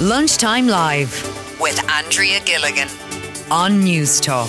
Lunchtime Live with Andrea Gilligan on News Talk.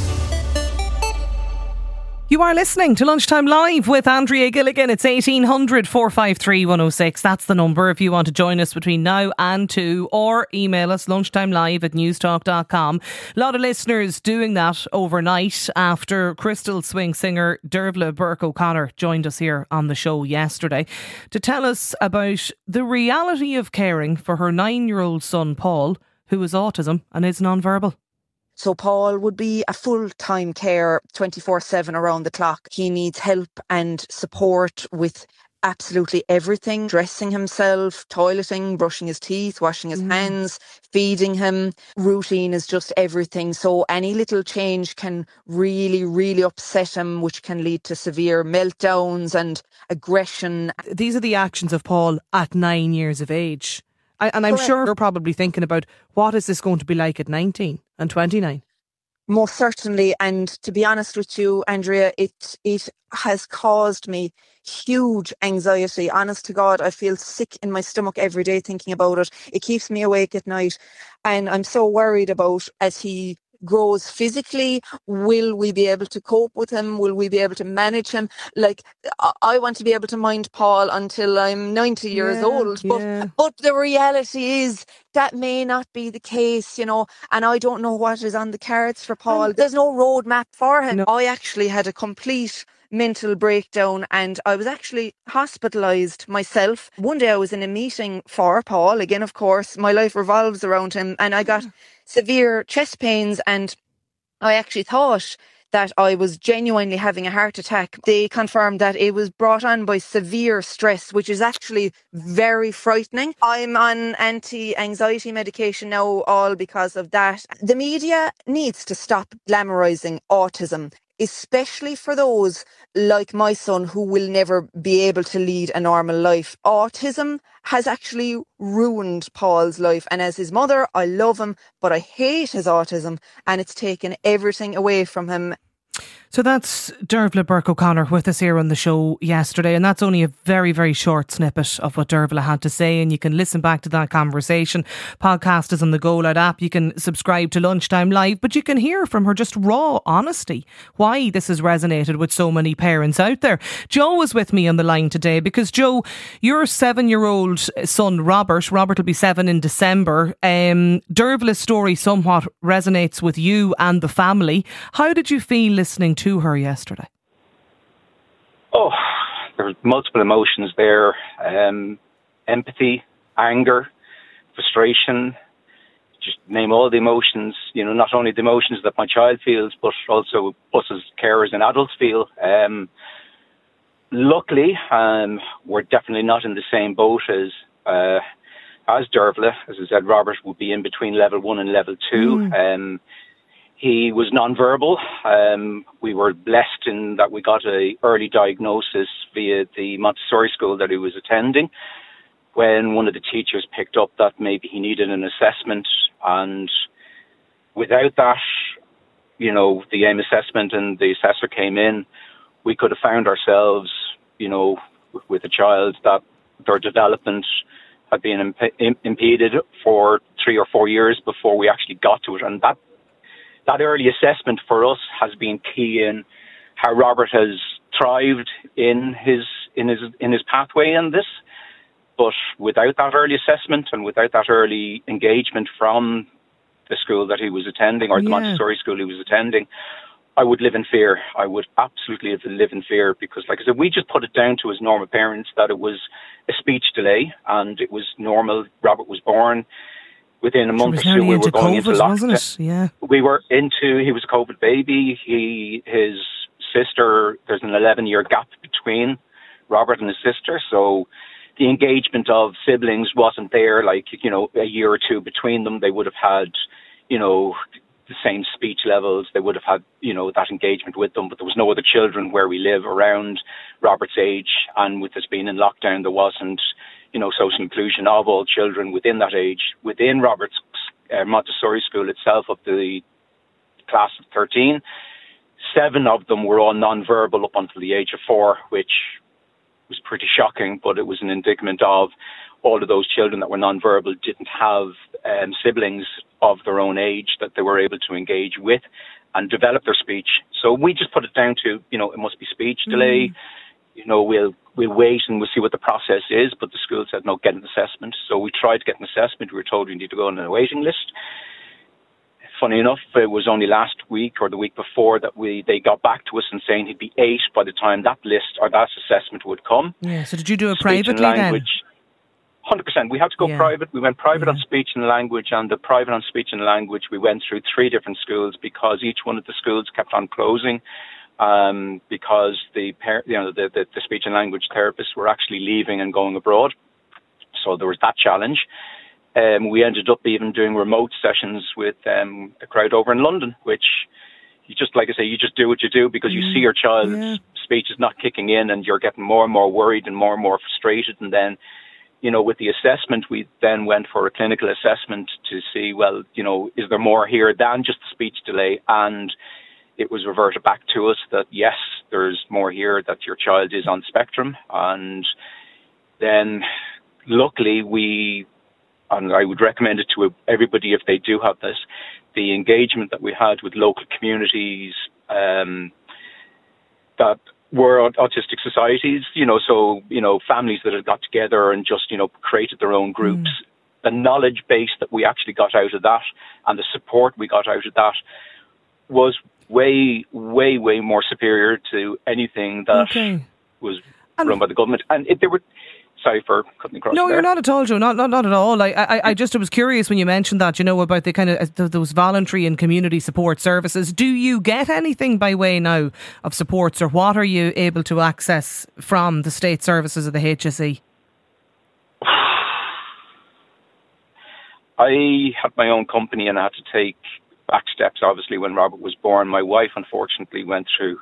You are listening to Lunchtime Live with Andrea Gilligan. It's 1800 453 106. That's the number if you want to join us between now and 2, or email us lunchtimelive@newstalk.com. A lot of listeners doing that overnight after Crystal Swing singer Dervla Burke O'Connor joined us here on the show yesterday to tell us about the reality of caring for her 9-year-old son Paul, who has autism and is non-verbal. So Paul would be a full-time care 24/7 around the clock. He needs help and support with absolutely everything. Dressing himself, toileting, brushing his teeth, washing his hands, feeding him. Routine is just everything. So any little change can really, really upset him, which can lead to severe meltdowns and aggression. These are the actions of Paul at 9 years of age. And I'm sure you're probably thinking about, what is this going to be like at 19 and 29? Most certainly. And to be honest with you, Andrea, it has caused me huge anxiety. Honest to God, I feel sick in my stomach every day thinking about it. It keeps me awake at night. And I'm so worried about, as he grows physically, will we be able to cope with him? Will we be able to manage him? Like, I want to be able to mind Paul until I'm 90 years old. But the reality is that may not be the case, you know, and I don't know what is on the cards for Paul. There's no roadmap for him. No. I actually had a complete mental breakdown and I was actually hospitalised myself. One day I was in a meeting for Paul. Again, of course, my life revolves around him, and I got severe chest pains and I actually thought that I was genuinely having a heart attack. They confirmed that it was brought on by severe stress, which is actually very frightening. I'm on anti-anxiety medication now, all because of that. The media needs to stop glamorising autism, especially for those like my son who will never be able to lead a normal life. Autism has actually ruined Paul's life, and as his mother, I love him, but I hate his autism, and it's taken everything away from him. So that's Dervla Burke O'Connor with us here on the show yesterday, and that's only a very, very short snippet of what Dervla had to say, and you can listen back to that conversation. Podcast is on the Go Loud app. You can subscribe to Lunchtime Live, but you can hear from her just raw honesty why this has resonated with so many parents out there. Joe was with me on the line today because, Joe, your 7-year-old son Robert will be 7 in December. Dervla's story somewhat resonates with you and the family. How did you feel listening to her yesterday? Oh, there were multiple emotions there. Empathy, anger, frustration, just name all the emotions, you know, not only the emotions that my child feels, but also us as carers and adults feel. Luckily, we're definitely not in the same boat as Dervla. As I said, Robert would be in between level 1 and level 2. He was non-verbal. We were blessed in that we got an early diagnosis via the Montessori school that he was attending, when one of the teachers picked up that maybe he needed an assessment. And without that, you know, the AIM assessment and the assessor came in, we could have found ourselves, you know, with a child that their development had been impeded for 3 or 4 years before we actually got to it. And that early assessment for us has been key in how Robert has thrived in his pathway in this. But without that early assessment and without that early engagement from the school that he was attending, or the Montessori school he was attending, I would live in fear. I would absolutely live in fear, because, like I said, we just put it down to, as normal parents, that it was a speech delay and it was normal. Robert was born. Within a month or two, we were going into lockdown. Wasn't it? Yeah. He was a COVID baby. His sister, there's an 11-year gap between Robert and his sister. So the engagement of siblings wasn't there, like, you know, a year or two between them. They would have had, you know, the same speech levels. They would have had, you know, that engagement with them. But there was no other children where we live around Robert's age. And with us being in lockdown, there wasn't, you know, social inclusion of all children within that age. Within Robert's Montessori school itself, up to the class of 13, 7 of them were all non-verbal up until the age of 4, which was pretty shocking, but it was an indictment of all of those children that were nonverbal didn't have siblings of their own age that they were able to engage with and develop their speech. So we just put it down to, it must be speech delay. We'll wait and we'll see what the process is. But the school said, no, get an assessment. So we tried to get an assessment. We were told we need to go on a waiting list. Funny enough, it was only last week or the week before that they got back to us and saying he'd be 8 by the time that list or that assessment would come. Yeah, so did you do it privately then? 100%. We had to go private. We went private on speech and language, and the private on speech and language, we went through 3 different schools because each one of the schools kept on closing because the speech and language therapists were actually leaving and going abroad. So there was that challenge. We ended up even doing remote sessions with a crowd over in London, which you just do what you do because you see your child's speech is not kicking in and you're getting more and more worried and more frustrated. And then, with the assessment, we then went for a clinical assessment to see, well, is there more here than just the speech delay? And it was reverted back to us that, yes, there's more here, that your child is on spectrum. And then luckily and I would recommend it to everybody if they do have this, the engagement that we had with local communities that were autistic societies, families that had got together and just, created their own groups. The knowledge base that we actually got out of that and the support we got out of that was way, way, way more superior to anything that was run by the government. And they were... Sorry for cutting across. No, there. You're not at all, Joe. Not at all. I just was curious when you mentioned that, about the kind of those voluntary and community support services. Do you get anything by way now of supports, or what are you able to access from the state services of the HSE? I had my own company and I had to take back steps. Obviously, when Robert was born, my wife unfortunately went through.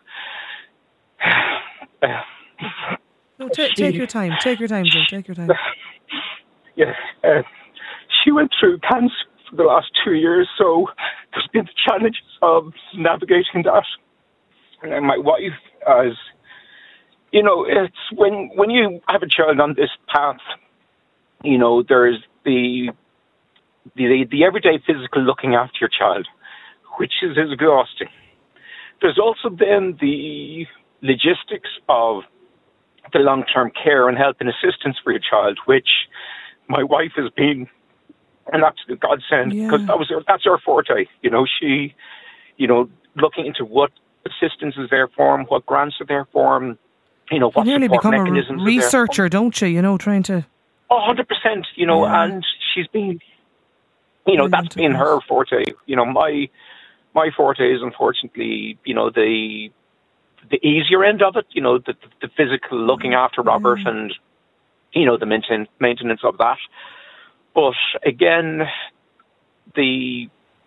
No, take your time. Take your time, Joe. Take your time. Yeah, she went through cancer for the last 2 years, so there's been the challenges of navigating that. And my wife, as it's when you have a child on this path, there's the everyday physical looking after your child, which is exhausting. There's also then the logistics of the long-term care and help and assistance for your child, which my wife has been an absolute godsend because that's her forte. She, looking into what assistance is there for him, what grants are there for him, what you nearly support become mechanisms a researcher, don't you? Trying to. 100%. And she's been, that's been her forte. My forte is unfortunately, the easier end of it, the physical looking after Robert and, the maintenance of that. But again, the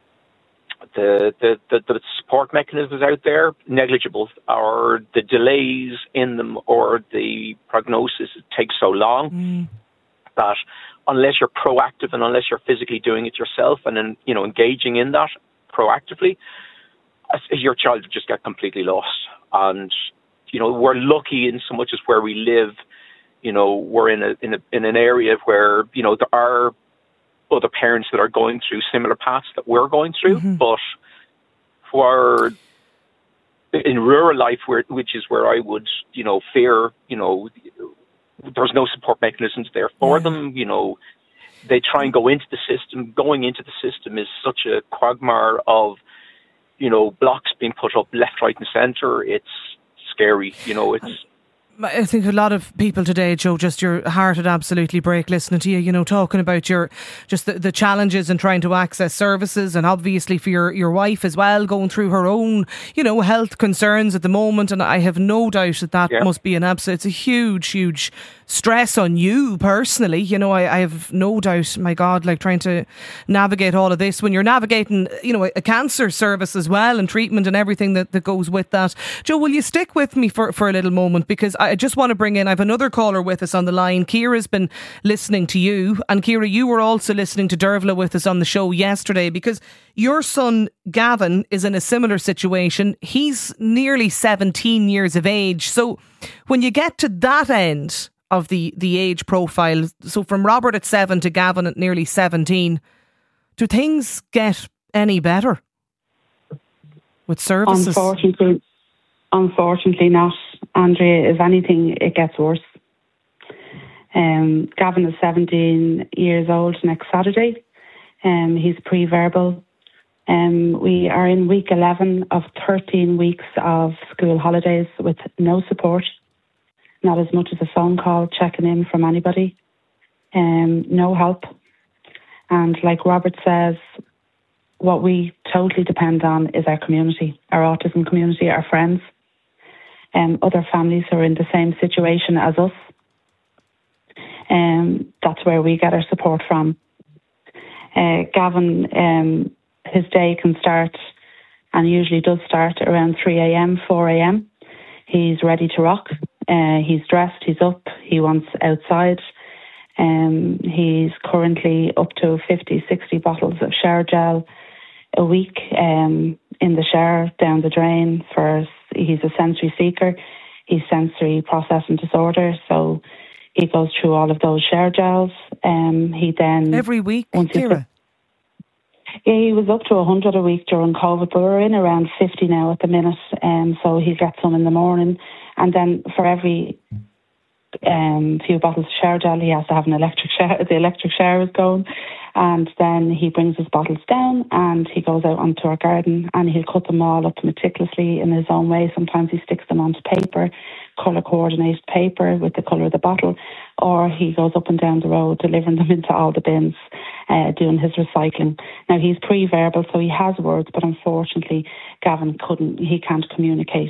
support mechanisms out there, negligible, or the delays in them, or the prognosis takes so long that unless you're proactive and unless you're physically doing it yourself and then, engaging in that proactively, your child would just get completely lost. And, we're lucky in so much as where we live, we're in an area where, there are other parents that are going through similar paths that we're going through. But for in rural life, which is where I would, fear, there's no support mechanisms there for them. They try and go into the system. Going into the system is such a quagmire of, blocks being put up left, right and centre. It's scary, I think a lot of people today, Joe, just your heart would absolutely break listening to you, talking about the challenges in trying to access services, and obviously for your wife as well, going through her own, health concerns at the moment. And I have no doubt that must be it's a huge stress on you personally. I have no doubt, my God, trying to navigate all of this when you're navigating, a cancer service as well and treatment and everything that goes with that. Joe, will you stick with me for a little moment? Because I just want to bring in, I have another caller with us on the line. Ciara's been listening to you, and Ciara, you were also listening to Dervla with us on the show yesterday, because your son Gavin is in a similar situation. He's nearly 17 years of age. So when you get to that end of the age profile. So from Robert at 7 to Gavin at nearly 17, do things get any better with services? Unfortunately not, Andrea. If anything, it gets worse. Gavin is 17 years old next Saturday. He's pre-verbal. We are in week 11 of 13 weeks of school holidays with no support, not as much as a phone call checking in from anybody, no help. And like Robert says, what we totally depend on is our community, our autism community, our friends, other families who are in the same situation as us. That's where we get our support from. Gavin, his day can start, and usually does start, around 3 a.m, 4 a.m. He's ready to rock. He's dressed, he's up, he wants outside. He's currently up to 50, 60 bottles of shower gel a week in the shower, down the drain. He's a sensory seeker. He's sensory processing disorder, so he goes through all of those shower gels. He then... Every week, Ciara? Yeah, he was up to 100 a week during COVID, but we're in around 50 now at the minute. So he gets some in the morning, and then for every few bottles of shower gel, he has to have an electric shower. The electric shower is going, and then he brings his bottles down and he goes out onto our garden and he'll cut them all up meticulously in his own way. Sometimes he sticks them onto paper, colour coordinated paper with the colour of the bottle, or he goes up and down the road delivering them into all the bins, doing his recycling. Now he's pre-verbal, so he has words, but unfortunately Gavin can't communicate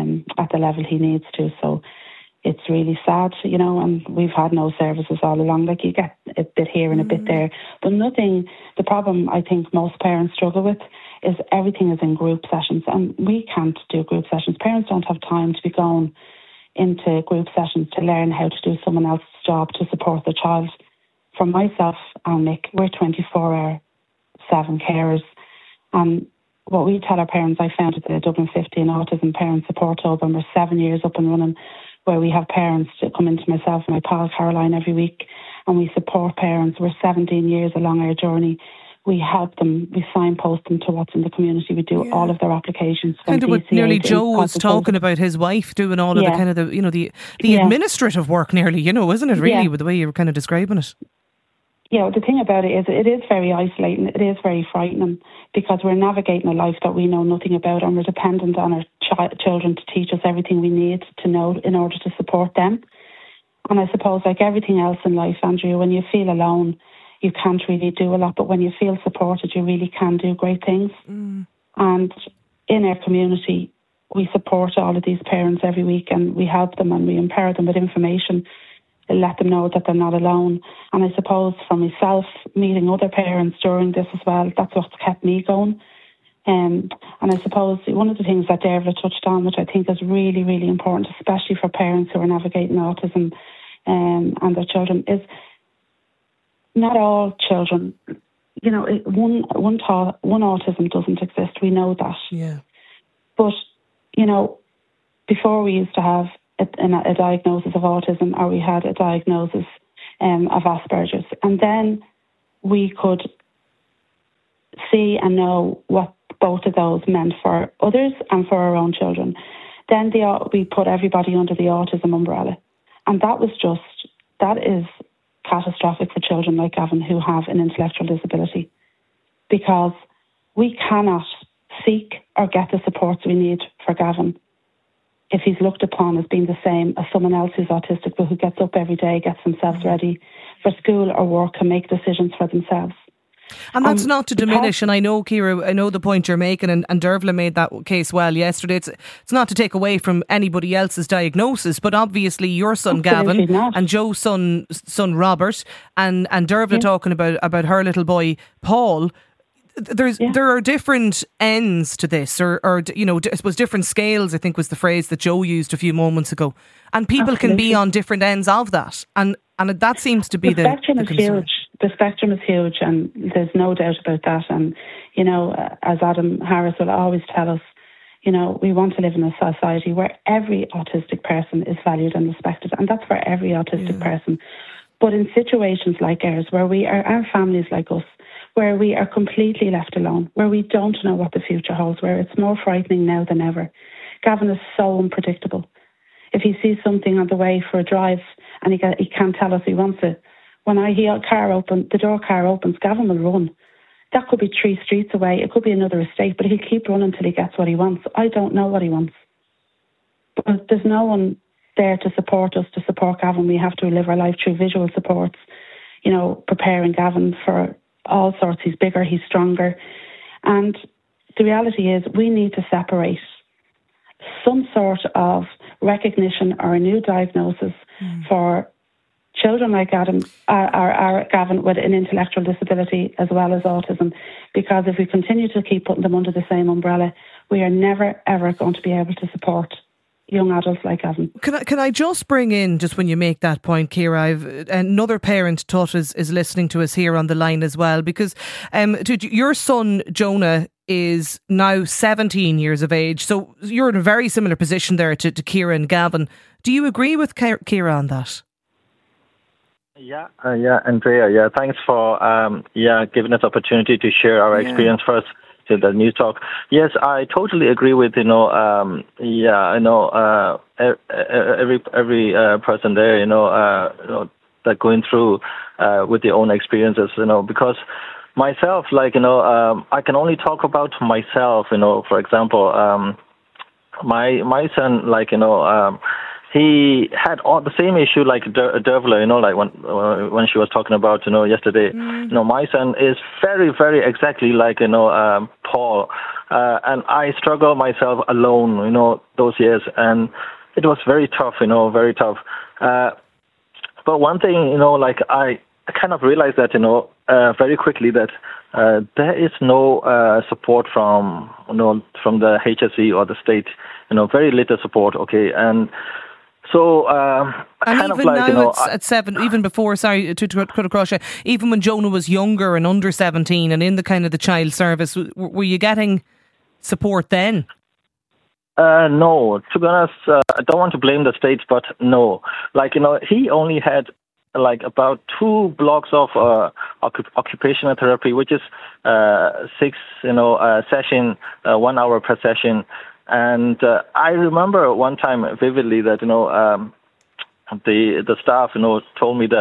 at the level he needs to, so it's really sad, and we've had no services all along. Like, you get a bit here and a bit there, but nothing. The problem I think most parents struggle with is everything is in group sessions, and we can't do group sessions. Parents don't have time to be going into group sessions to learn how to do someone else's job to support their child. For myself and Mick, we're 24/7 carers, and what we tell our parents, I founded the Dublin 15 Autism Parent Support Hub, and we're 7 years up and running, where we have parents to come into myself and my pal Caroline every week, and we support parents. We're 17 years along our journey. We help them, we signpost them to what's in the community. We do all of their applications. Kind of what nearly Joe was talking about, his wife doing all of the kind of the administrative work nearly, isn't it really, with the way you were kind of describing it? Yeah, the thing about it is very isolating. It is very frightening, because we're navigating a life that we know nothing about, and we're dependent on our children to teach us everything we need to know in order to support them. And I suppose, like everything else in life, Andrea, when you feel alone, you can't really do a lot, but when you feel supported, you really can do great things. And in our community, we support all of these parents every week, and we help them and we empower them with information, let them know that they're not alone. And I suppose for myself, meeting other parents during this as well, that's what's kept me going. And I suppose one of the things that Dervla touched on, which I think is really, really important, especially for parents who are navigating autism and their children, is not all children, one autism doesn't exist. We know that. Yeah. But, before we used to have a diagnosis of autism, or we had a diagnosis of Asperger's, and then we could see and know what both of those meant for others and for our own children. Then we put everybody under the autism umbrella, and that is catastrophic for children like Gavin who have an intellectual disability, because we cannot seek or get the supports we need for Gavin if he's looked upon as being the same as someone else who's autistic, but who gets up every day, gets themselves ready for school or work, and make decisions for themselves. And that's not to diminish, and I know, Ciara, I know the point you're making, and Dervla made that case well yesterday. It's not to take away from anybody else's diagnosis, but obviously your son Gavin and Joe's son Robert, and Dervla talking about her little boy Paul. There are different ends to this, or I suppose different scales, I think was the phrase that Joe used a few moments ago. And people can be on different ends of that. And that seems to be the spectrum is huge. The spectrum is huge, and there's no doubt about that. And, as Adam Harris will always tell us, You know, we want to live in a society where every autistic person is valued and respected, and that's for every autistic person. But in situations like ours, where our families like us, where we are completely left alone, where we don't know what the future holds, where it's more frightening now than ever. Gavin is so unpredictable. If he sees something on the way for a drive and he can't tell us he wants it, when the door car opens, Gavin will run. That could be 3 streets away. It could be another estate, but he'll keep running till he gets what he wants. I don't know what he wants. But there's no one there to support us, to support Gavin. We have to live our life through visual supports, you know, preparing Gavin for all sorts. He's bigger, he's stronger. And the reality is we need to separate some sort of recognition or a new diagnosis for children like Gavin with an intellectual disability as well as autism, because if we continue to keep putting them under the same umbrella, we are never, ever going to be able to support young adults like Gavin. Can I just bring in, just when you make that point, Ciara, another parent, Tut, is listening to us here on the line as well, because your son, Jonah, is now 17 years of age, so you're in a very similar position there to Ciara and Gavin. Do you agree with Ciara on that? Yeah, Andrea. Thanks for giving us opportunity to share our experience first to the News Talk. Yes, I totally agree with every person there, that going through with their own experiences, because myself, I can only talk about myself, for example, my son, he had all the same issue like Dervla, when she was talking about, yesterday. My son is very, very exactly like, Paul. And I struggled myself alone, those years. And it was very tough, very tough. But one thing, I kind of realized that, very quickly that there is no support from the HSE or the state, very little support, okay? And so, and even now, at 7, even before, sorry to cut across you, even when Jonah was younger and under 17 and in the kind of the child service, were you getting support then? No, to be honest, I don't want to blame the state, but no. He only had about 2 blocks of occupational therapy, which is 6, session, 1 hour per session. And I remember one time vividly that the staff told me that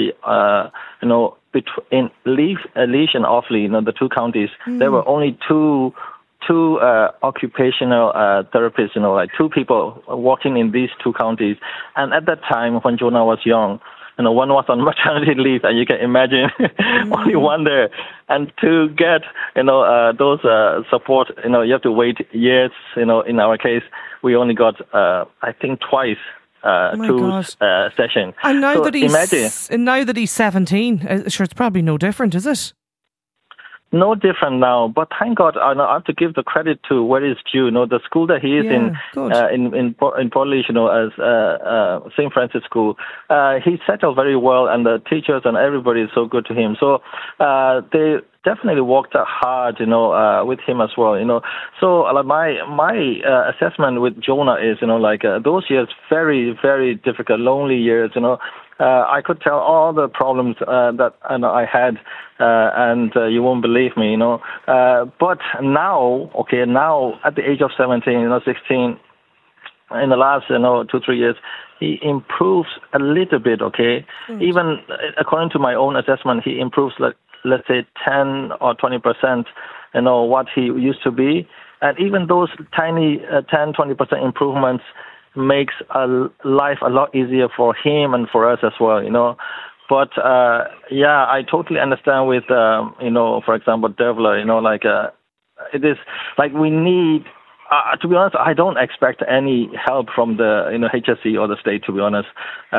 between Leaf and Offaly, the 2 counties, there were only two occupational therapists, 2 people working in these 2 counties. And at that time, when Jonah was young, one was on maternity leave, and you can imagine only one there. And to get, those support, you have to wait years. In our case, we only got, I think, twice 2 sessions. And now that he's 17, sure, it's probably no different, is it? No different now, but thank God, I have to give the credit to where it's due. The school that he is in Polish, as St. Francis School, he settled very well, and the teachers and everybody is so good to him. So they definitely worked hard, with him as well, So my assessment with Jonah is, those years very, very difficult, lonely years, I could tell all the problems that I had, and you won't believe me, But now at the age of 17, 16, in the last 2-3 years, he improves a little bit. Okay, even according to my own assessment, he improves let's say 10 or 20%. What he used to be, and even those tiny 10-20% improvements makes life a lot easier for him and for us as well, But I totally understand with for example, Dervla, it is we need. To be honest, I don't expect any help from the HSE or the state. To be honest,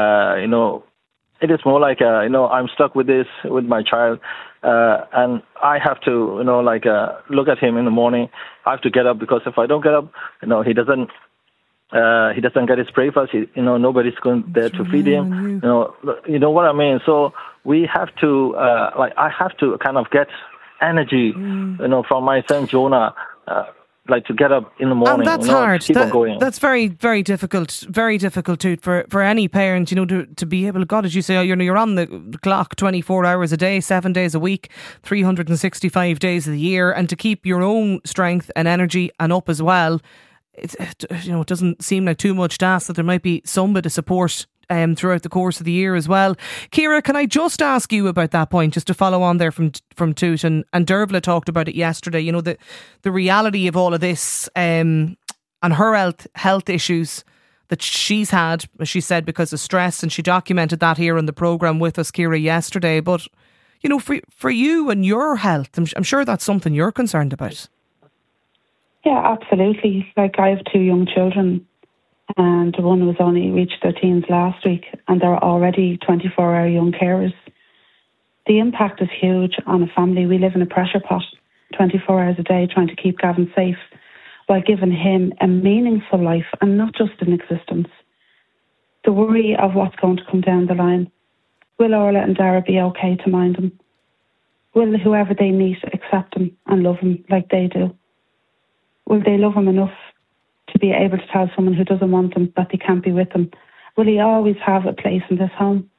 it is more like I'm stuck with this with my child, and I have to look at him in the morning. I have to get up, because if I don't get up, he doesn't get his breakfast. Nobody's going there to feed him. You know what I mean. So we have to I have to kind of get energy, from my son Jonah. like to get up in the morning. And that's hard. That's very, very difficult. Very difficult too for any parent, to be able to, God, as you say, you're on the clock 24 hours a day, 7 days a week, 365 days of the year, and to keep your own strength and energy and up as well. It doesn't seem like too much to ask that there might be some bit of support throughout the course of the year as well. Ciara, can I just ask you about that point, just to follow on there from Toot, and Dervla talked about it yesterday, the reality of all of this and her health issues that she's had, as she said, because of stress, and she documented that here on the programme with us, Ciara, yesterday. But, for you and your health, I'm sure that's something you're concerned about. Yeah, absolutely. Like, I have 2 young children, and one was only reached their teens last week, and they're already 24-hour young carers. The impact is huge on a family. We live in a pressure pot 24 hours a day trying to keep Gavin safe while giving him a meaningful life and not just an existence. The worry of what's going to come down the line. Will Orla and Dara be okay to mind him? Will whoever they meet accept him and love him like they do? Will they love him enough to be able to tell someone who doesn't want them that they can't be with them? Will he always have a place in this home?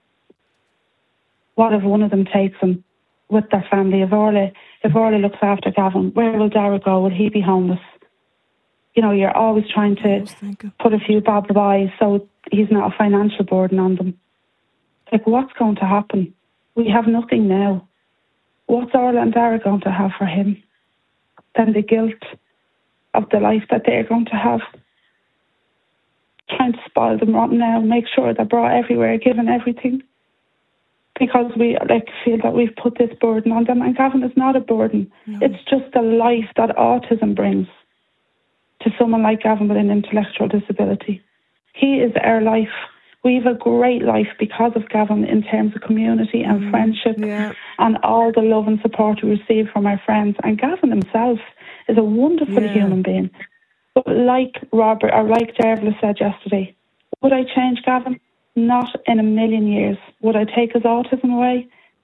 What if one of them takes him with their family? If Orla looks after Gavin, where will Dara go? Will he be homeless? You're always trying to put a few bob by so he's not a financial burden on them. Like, what's going to happen? We have nothing now. What's Orla and Dara going to have for him? Then the guilt of the life that they're going to have. Trying to spoil them rotten now, make sure they're brought everywhere, given everything. Because we feel that we've put this burden on them, and Gavin is not a burden. No. It's just the life that autism brings to someone like Gavin with an intellectual disability. He is our life. We have a great life because of Gavin in terms of community and friendship and all the love and support we receive from our friends. And Gavin himself is a wonderful human being. But like Robert, or like Dervla said yesterday, would I change Gavin? Not in a million years. Would I take his autism away?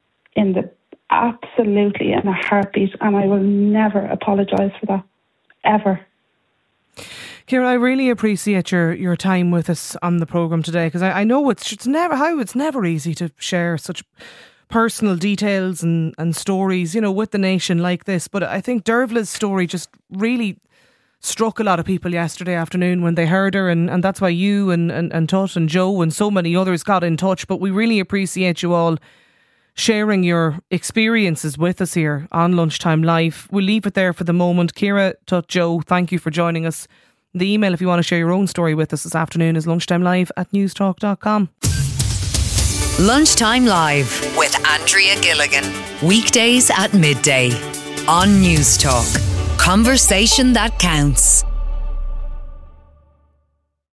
Absolutely in a heartbeat, and I will never apologise for that, ever. Ciara, I really appreciate your time with us on the programme today, because I know it's never easy to share such personal details and stories, with the nation like this. But I think Dervla's story just really struck a lot of people yesterday afternoon when they heard her, and that's why you and Tut and Joe and so many others got in touch. But we really appreciate you all sharing your experiences with us here on Lunchtime Live. We'll leave it there for the moment. Ciara, Tut, Joe, thank you for joining us. The email, if you want to share your own story with us this afternoon, is lunchtimelive@newstalk.com. Lunchtime Live with Andrea Gilligan. Weekdays at midday on Newstalk. Conversation that counts.